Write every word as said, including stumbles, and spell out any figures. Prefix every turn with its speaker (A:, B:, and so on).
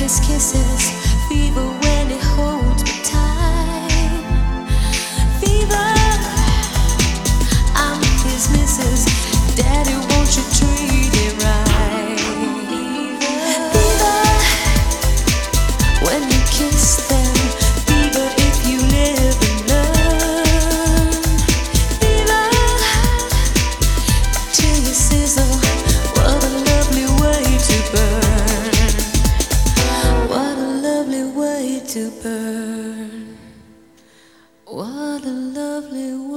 A: his kisses, fever when he holds me tight. Fever, I'm his missus. Daddy, won't you treat him right? Fever, when you kiss them. Fever, if you live and learn. Fever, till you sizzle. What a lovely way to burn. What a lovely way to burn. What a lovely way.